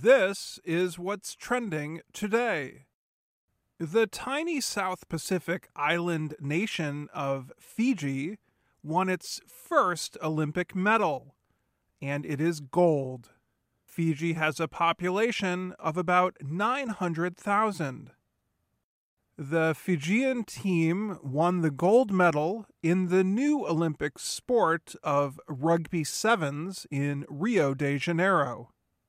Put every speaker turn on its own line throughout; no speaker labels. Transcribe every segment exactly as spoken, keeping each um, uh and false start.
This is what's trending today. The tiny South Pacific island nation of Fiji won its first Olympic medal, and it is gold. Fiji has a population of about nine hundred thousand. The Fijian team won the gold medal in the new Olympic sport of rugby sevens in Rio de Janeiro.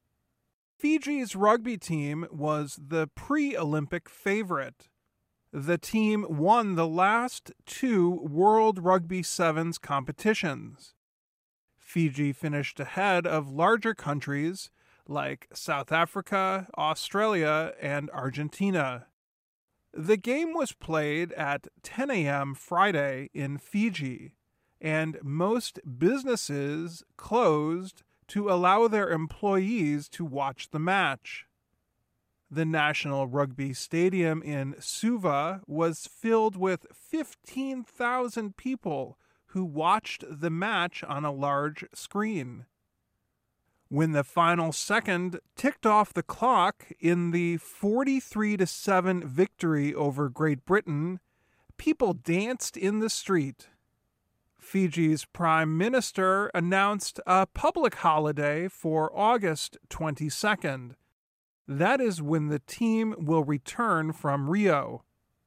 Fiji's rugby team was the pre-Olympic favorite. The team won the last two World Rugby Sevens competitions. Fiji finished ahead of larger countries like South Africa, Australia, and Argentina. The game was played at ten a.m. Friday in Fiji, and most businesses closed to allow their employees to watch the match. The National Rugby Stadium in Suva was filled with fifteen thousand people who watched the match on a large screen. When the final second ticked off the clock in the forty-three to seven victory over Great Britain, people danced in the street. Fiji's Prime Minister announced a public holiday for August twenty-second. That is when the team will return from Rio.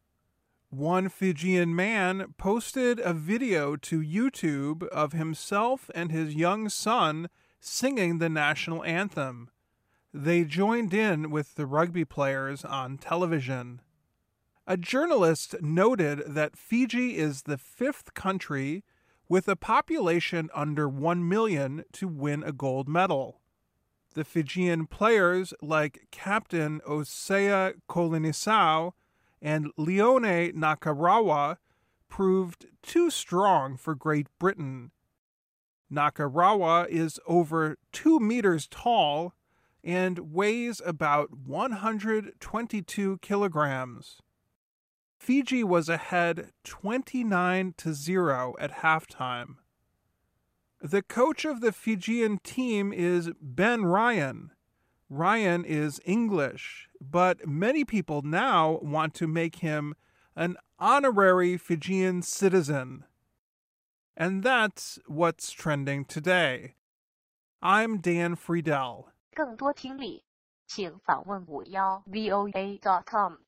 One Fijian man posted a video to YouTube of himself and his young son singing the national anthem. They joined in with the rugby players on television. A journalist noted that Fiji is the fifth country with a population under one million to win a gold medal. The Fijian players like Captain Osea Kolinisau and Leone Nakarawa proved too strong for Great Britain. Nakarawa is over two meters tall and weighs about one hundred twenty-two kilograms. Fiji was ahead twenty-nine to zero at halftime. The coach of the Fijian team is Ben Ryan. Ryan is English, but many people now want to make him an honorary Fijian citizen. And that's what's trending today. I'm Dan Friedel.
更多听力，请访问五幺 V O A dot com。